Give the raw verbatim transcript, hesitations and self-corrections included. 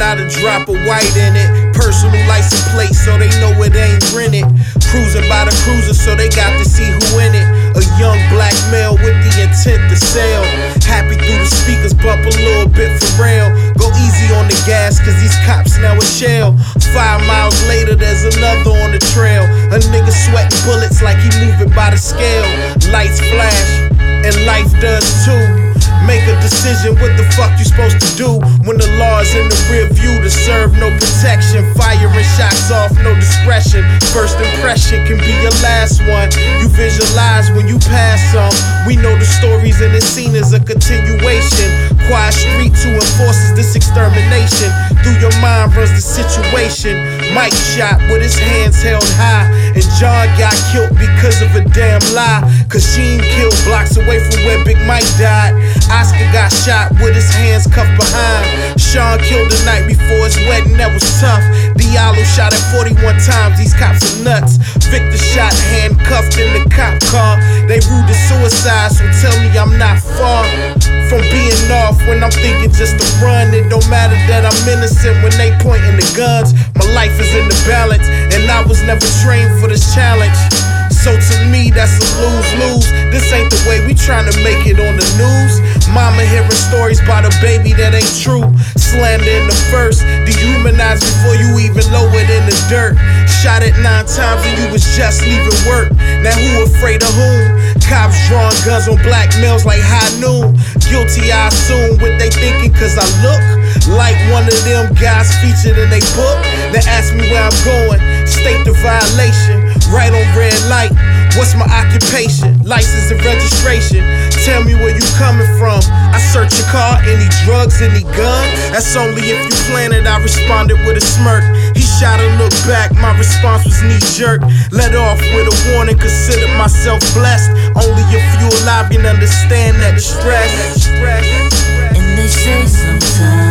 not a drop of white in it. Personal license plate so they know it ain't rented. Cruising by the cruiser so they got to see who in it. A young black male with the intent to sell. Happy through the speakers, bump a little bit for real. Go easy on the gas cause these cops now a shell. Five miles later there's another on the trail. A nigga sweating bullets like he moving by the scale. Lights flash and life does too. Make a decision, what the fuck you supposed to do when the law's in the rear view to serve no protection. Firing shots off, no discretion. First impression can be your last one. You visualize when you pass some. We know the stories and it's seen as a continuation. Quiet street to enforces this extermination. Through your mind runs the situation. Mike shot with his hands held high, and John got killed because of a damn lie. Cause Sheen killed blocks away from where Big Mike died. Oscar got shot with his hands cuffed behind. Sean killed the night before his wedding, that was tough. Diallo shot at forty-one times, these cops are nuts. Victor shot handcuffed in the cop car. They ruled it suicide, so tell me I'm not far from being off when I'm thinking just to run. It don't matter that I'm innocent when they pointing the guns. My life is in the balance, and I was never trained for this challenge. So to me, that's a lose-lose. This ain't the way we tryna make it on the news. Mama hearing stories about a baby that ain't true. Slander in the first, dehumanized before you even lower it in the dirt. Shot it nine times and you was just leaving work. Now who afraid of whom? Cops drawing guns on black males like high noon. Guilty I assume what they thinking cause I look like one of them guys featured in they book. They ask me where I'm going, state the violation. Right on red light, what's my occupation? License and registration, tell me where you coming from. I search your car, any drugs, any gun? That's only if you plan it, I responded with a smirk. He shot and looked back, my response was knee-jerk. Let off with a warning, considered myself blessed. Only if you alive can understand that distress. And they say sometimes